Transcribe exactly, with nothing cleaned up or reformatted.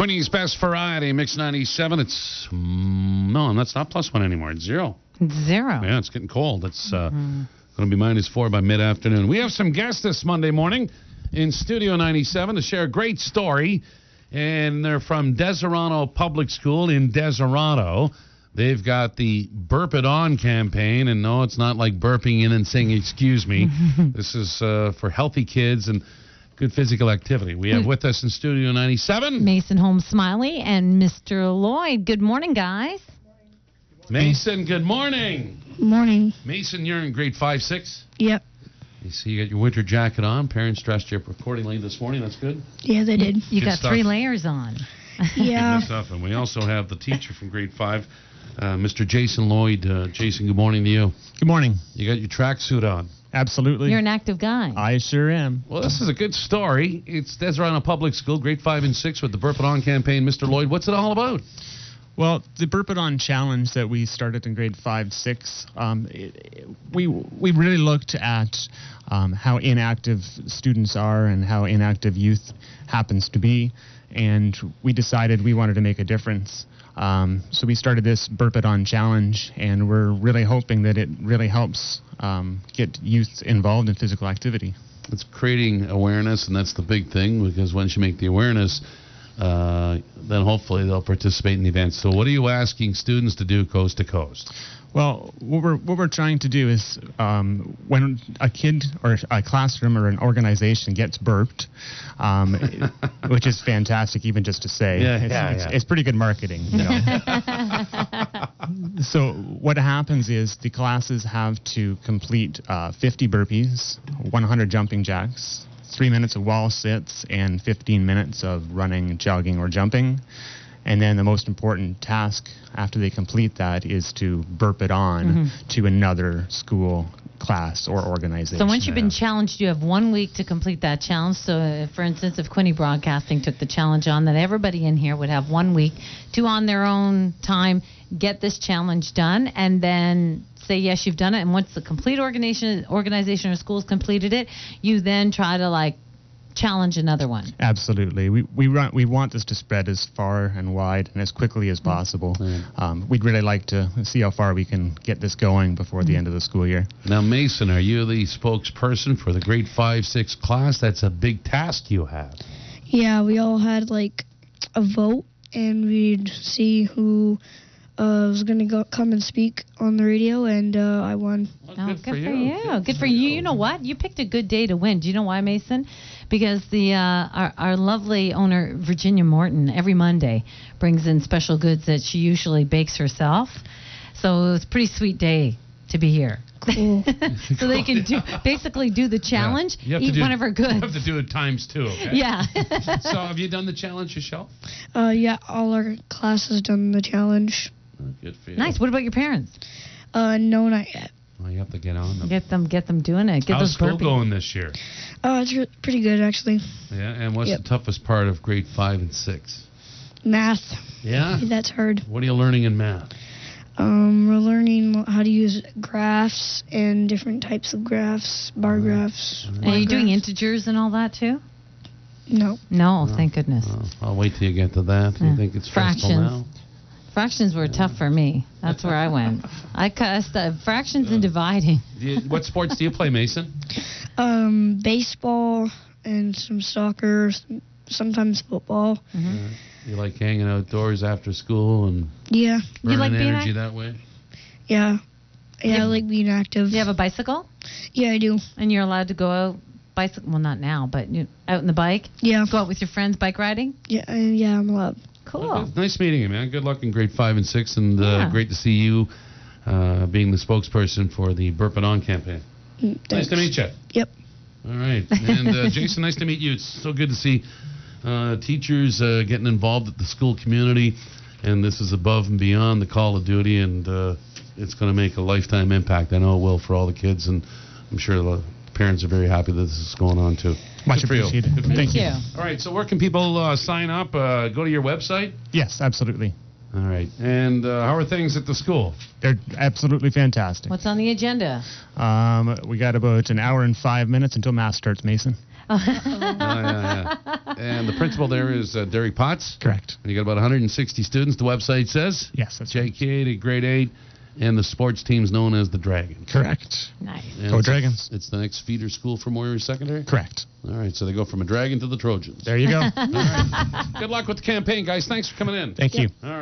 Quinny's Best Variety, Mix ninety-seven. It's, mm, no, that's not plus one anymore. It's zero. Zero. Yeah, it's getting cold. It's uh, Mm-hmm. going to be minus four by mid-afternoon. We have some guests this Monday morning in Studio ninety-seven to share a great story. And they're from Deserano Public School in Deserano. They've got the Burp It On campaign. And no, it's not like burping in and saying, excuse me. This is uh, for healthy kids and good physical activity. We have with us in Studio ninety-seven Mason Holmes Smiley and Mister Lloyd. Good morning, guys. Mason, good morning. Morning. Mason, you're in grade five, six? Yep. You see, you got your winter jacket on. Parents dressed you up accordingly this morning. That's good. Yeah, they did. You Good got stuff. three layers on. Yeah. Good stuff. And we also have the teacher from grade five, uh, Mister Jason Lloyd. Uh, Jason, good morning to you. Good morning. You got your tracksuit on. Absolutely. You're an active guy. I sure am. Well, this is a good story. It's Deserano Public School, grade five and six, with the Burp It On campaign. Mister Lloyd, what's it all about? Well, the Burp It On challenge that we started in grade five, six, um, it, it, we we really looked at um, how inactive students are and how inactive youth happens to be, and we decided we wanted to make a difference. Um, so we started this Burp It On challenge, and we're really hoping that it really helps um, get youth involved in physical activity. It's creating awareness, and that's the big thing, because once you make the awareness, uh, then hopefully they'll participate in the event. So what are you asking students to do coast to coast? Well, what we're what we're trying to do is um, when a kid or a classroom or an organization gets burped, um, which is fantastic, even just to say, Yeah, it's, yeah, it's, yeah. it's pretty good marketing. You know? So what happens is the classes have to complete uh, fifty burpees, one hundred jumping jacks, three minutes of wall sits, and fifteen minutes of running, jogging, or jumping. And then the most important task after they complete that is to burp it on Mm-hmm. to another school, class, or organization. So once you've been challenged, you have one week to complete that challenge. So, uh, for instance, if Quinny Broadcasting took the challenge on, then everybody in here would have one week to, on their own time, get this challenge done, and then say, yes, you've done it. And once the complete organization, organization or school's completed it, you then try to, like, challenge another one. Absolutely. We we run, we want this to spread as far and wide and as quickly as possible. Um, we'd really like to see how far we can get this going before the end of the school year. Now, Mason, are you the spokesperson for the grade five, six class? That's a big task you have. Yeah, we all had like a vote, and we'd see who uh, was going to go come and speak on the radio, and uh, I won. Well, Oh, good, for you. Good for you. You know what? You picked a good day to win. Do you know why, Mason? Because the uh, our, our lovely owner, Virginia Morton, every Monday brings in special goods that she usually bakes herself. So it was a pretty sweet day to be here. Cool. So they can do basically do the challenge, Yeah. You have to eat do- one of her goods. You have to do it times two, okay? Yeah. So have you done the challenge yourself? uh, yeah, all our classes done the challenge. Oh, good for you. Nice. What about your parents? Uh, no, not yet. Well, you have to get on them. Get them, get them doing it. Get How's those school burpees. going this year? Uh, it's re- pretty good, actually. Yeah, and what's Yep. the toughest part of grade five and six? Math. Yeah? That's hard. What are you learning in math? Um, we're learning how to use graphs and different types of graphs, bar graphs. Are line you doing graphs. integers and all that too? No. No, thank goodness. Oh, I'll wait till you get to that. You Yeah. think it's stressful Fractions. now? Fractions were tough for me. That's where I went. I cussed uh, fractions and dividing. Do you, what sports do you play, Mason? Um, baseball and some soccer, some, sometimes football. Mm-hmm. You like hanging outdoors after school and Yeah. burning like being energy act- that way? Yeah. Yeah, I Yeah. like being active. You have a bicycle, Yeah, I do. and you're allowed to go out bicycle. Well, not now, but you, out in the bike. Yeah. Go out with your friends bike riding. Yeah, uh, yeah, I'm allowed. Cool. Okay. Nice meeting you, man. Good luck in grade five and six, and uh, Yeah. great to see you uh, being the spokesperson for the Burp It On campaign. Mm, Nice to meet you. Yep. All right. And uh, Jason, nice to meet you. It's so good to see uh, teachers uh, getting involved at the school community, and this is above and beyond the call of duty, and uh, it's going to make a lifetime impact. I know it will for all the kids, and I'm sure the parents are very happy that this is going on too. Much Good for you. appreciated. Good for you. Thank you. you. All right, so where can people uh, sign up? Uh, go to your website? Yes, absolutely. All right. And uh, how are things at the school? They're absolutely fantastic. What's on the agenda? Um, we got about an hour and five minutes until mass starts, Mason. Oh, yeah, yeah. And the principal there is uh, Derek Potts. Correct. And you got about one hundred sixty students, the website says. Yes, that's J K to grade eight, and the sports team's known as the Dragons. correct. Nice. And Go it's- Dragons. It's the next feeder school for Moira Secondary? Correct. All right, so they go from a dragon to the Trojans. There you go. All right. Good luck with the campaign, guys. Thanks for coming in. Thank you. All right.